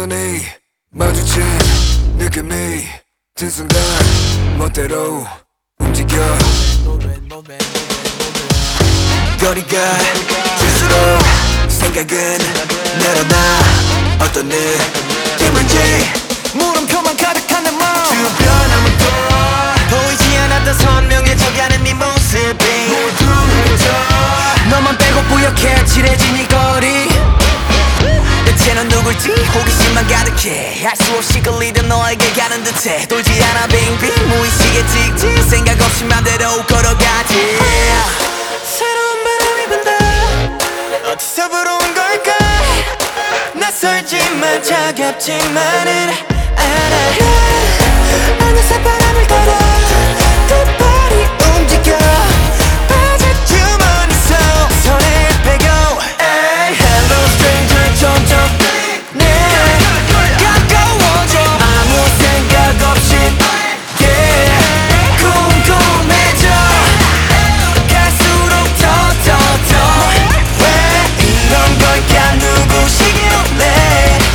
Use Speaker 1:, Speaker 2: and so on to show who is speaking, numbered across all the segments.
Speaker 1: 시선이 마주친 느낌이 든 순간 멋대로 움직여 거리가 질수록 생각은 늘어나 어떤 느낌인지
Speaker 2: 물음표만 가득한 내 마음
Speaker 1: 주변 아무도
Speaker 2: 보이지 않았던 선명해져가는 네 모습이
Speaker 1: 모두 흐려져
Speaker 2: 너만 빼고 뿌옇게 칠해진 이 거리 대체는 누굴지 호기심만 가득해 할 수 없이 끌리던 너에게 가는 듯해 돌지 않아 빙빙 무의식에 찍지 생각 없이 맘대로 걸어가지 새로운 바람이 분다 어디서 불어온 걸까 낯설지만 차갑지만은 알아 어느새 바람을 따라 그 발이 움직여 빠질 주머니 속 손을 빼고 Hey, hello stranger 점점 내 가까워져 아무 생각 없이 yeah 궁금해져 갈수록 더 왜 이런 걸까 누구시길래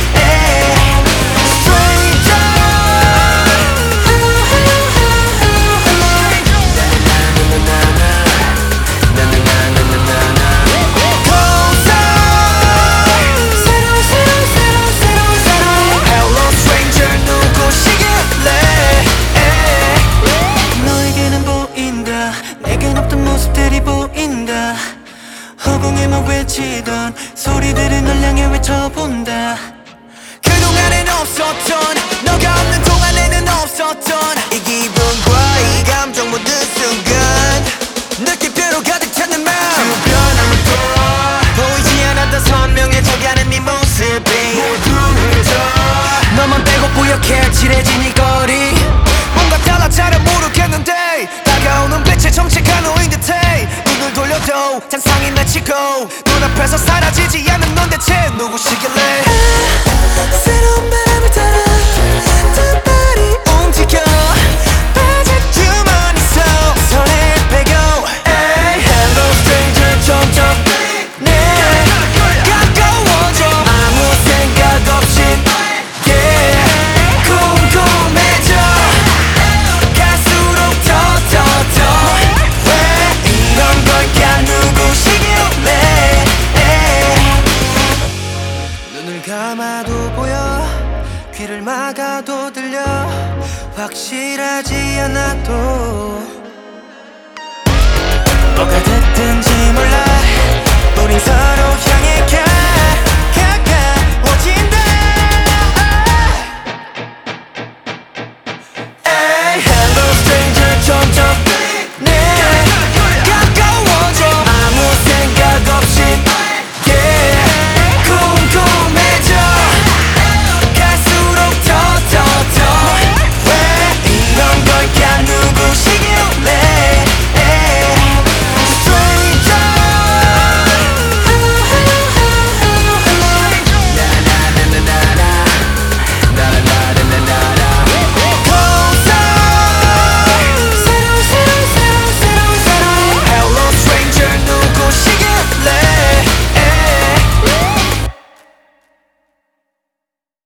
Speaker 2: 허공에만 외치던 소리들을 널 향해 외쳐본다 그동안엔 없었던 너가 없는 동안에는 없었던 이 기분과 이 감정 모든 순간 느낌표로 가득 찬 내 맘
Speaker 1: 주변 아무도
Speaker 2: 보이지 않았던 선명해져가는 네 모습이
Speaker 1: 모두 흐려져
Speaker 2: 너만 빼고 뿌옇게 칠해진 이 거리 뭔가 달라 잘 모르겠는데 다가오는 빛에 정체가 너인 듯해 눈을 돌려도 잔상이 맺히고 눈앞에서 사라지지 않는 넌 대체 누구시길래 새로운 바람을 따라 두 발이 움직여 빠질 주머니 속 손을 빼고 Hey, hello stranger 점점 내 가까워져 아무 생각 없이 yeah 궁금해져 갈수록 더 왜 이런 걸까 누구시길래 눈을 감아도 보여 귀를 막아도 들려 확실하지 않아도 뭐가 됐든지 몰라 우린 서로